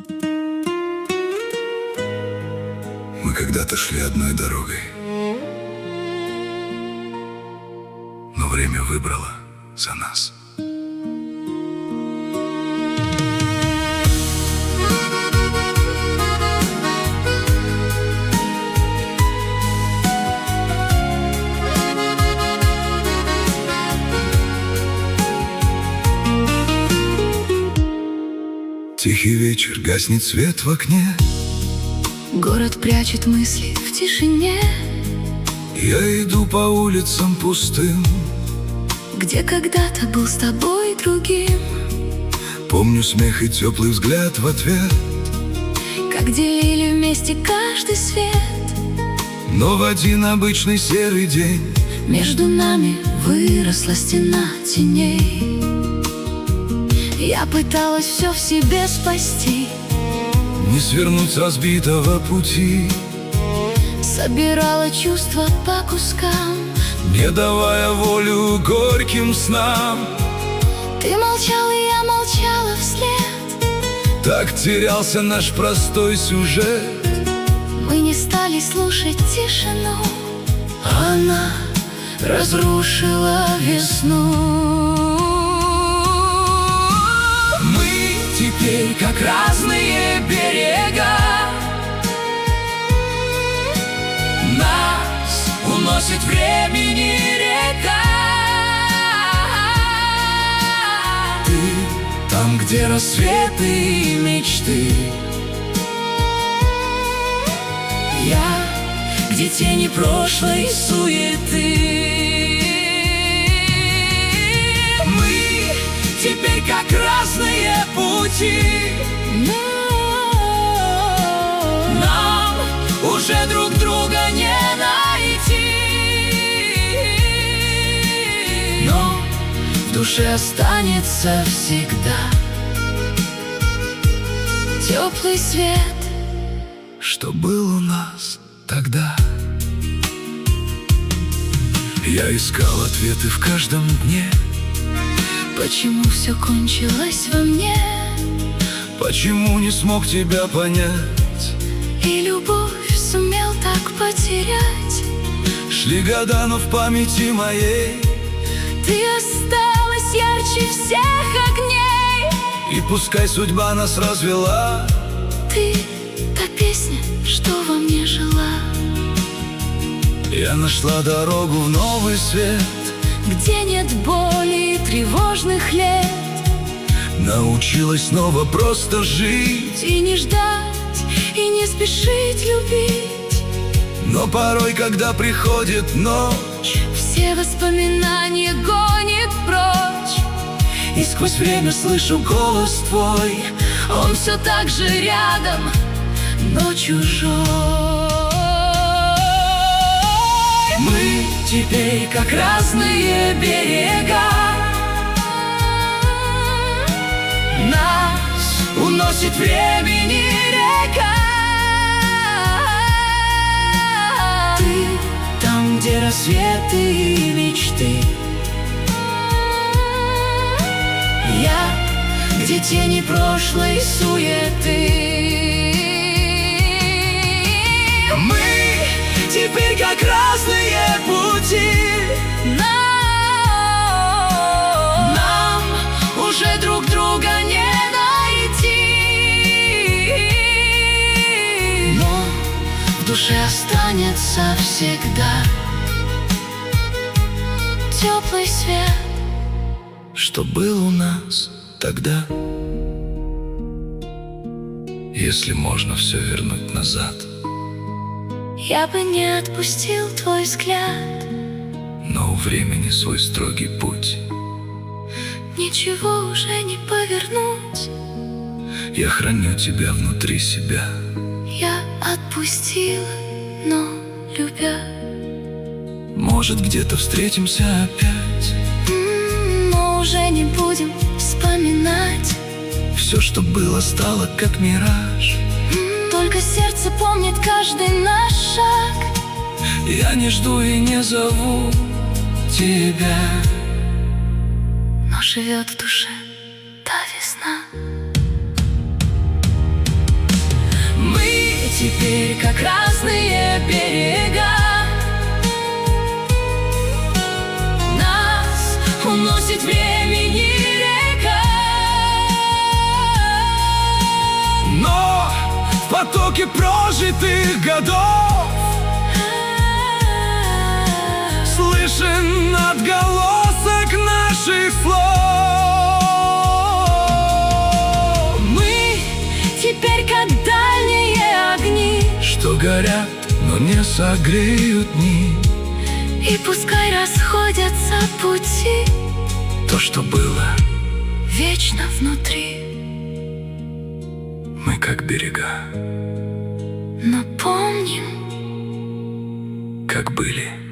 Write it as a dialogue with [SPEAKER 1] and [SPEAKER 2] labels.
[SPEAKER 1] Мы когда-то шли одной дорогой, но время выбрало за нас. Тихий вечер, гаснет свет в окне.
[SPEAKER 2] Город прячет мысли в тишине,
[SPEAKER 1] Я иду по улицам пустым,
[SPEAKER 2] где когда-то был с тобой другим.
[SPEAKER 1] помню смех и теплый взгляд в ответ.
[SPEAKER 2] Как делили вместе каждый свет,
[SPEAKER 1] Но в один обычный серый день
[SPEAKER 2] между нами выросла стена теней. Я пыталась все в себе спасти,
[SPEAKER 1] не свернуть с разбитого пути,
[SPEAKER 2] собирала чувства по кускам,
[SPEAKER 1] не давая волю горьким снам.
[SPEAKER 2] ты молчал, и я молчала вслед.
[SPEAKER 1] Так терялся наш простой сюжет.
[SPEAKER 2] Мы не стали слушать тишину, она разрушила весну.
[SPEAKER 1] Мы теперь как разные берега, нас уносит времени река. Ты там, где рассветы и мечты, я, где тени прошлой суеты. Мы теперь как разные пути, нам уже друг друга не найти. Но в душе останется всегда теплый свет, что был у нас тогда. Я искал ответы в каждом дне.
[SPEAKER 2] Почему все кончилось во мне?
[SPEAKER 1] Почему не смог тебя понять?
[SPEAKER 2] И любовь сумел так потерять.
[SPEAKER 1] Шли года, но в памяти моей
[SPEAKER 2] Ты осталась ярче всех огней.
[SPEAKER 1] и пускай судьба нас развела,
[SPEAKER 2] Ты та песня, что во мне жила,
[SPEAKER 1] я нашла дорогу в новый свет.
[SPEAKER 2] где нет боли и тревожных лет.
[SPEAKER 1] Научилась снова просто жить,
[SPEAKER 2] И не ждать, и не спешить любить.
[SPEAKER 1] но порой, когда приходит ночь,
[SPEAKER 2] Все воспоминания гонит прочь.
[SPEAKER 1] и сквозь время слышу голос твой,
[SPEAKER 2] Он все так же рядом, но чужой.
[SPEAKER 1] мы теперь как разные берега, нас уносит времени река. Ты там, где рассветы и мечты, я, где тени прошлой суеты. Мы теперь как разные пути, нам уже друг друга не найти. Но в душе останется всегда
[SPEAKER 2] Теплый свет,
[SPEAKER 1] что был у нас тогда. Если можно все вернуть назад,
[SPEAKER 2] я бы не отпустил твой взгляд.
[SPEAKER 1] но у времени свой строгий путь.
[SPEAKER 2] Ничего уже не повернуть.
[SPEAKER 1] Я храню тебя внутри себя.
[SPEAKER 2] Я отпустила, но любя.
[SPEAKER 1] Может, где-то встретимся опять.
[SPEAKER 2] Но уже не будем вспоминать.
[SPEAKER 1] Все, что было, стало как мираж.
[SPEAKER 2] Только сердце помнит каждый наш шаг.
[SPEAKER 1] Я не жду и не зову тебя,
[SPEAKER 2] но живет в душе та весна. теперь как разные берега. Нас уносит времени река,
[SPEAKER 1] но в потоке прожитых годов слышен отголосок наших слов.
[SPEAKER 2] мы теперь как дальние огни,
[SPEAKER 1] Что горят, но не согреют дни.
[SPEAKER 2] и пускай расходятся пути,
[SPEAKER 1] То, что было,
[SPEAKER 2] вечно внутри.
[SPEAKER 1] мы как берега,
[SPEAKER 2] Но помним,
[SPEAKER 1] как были.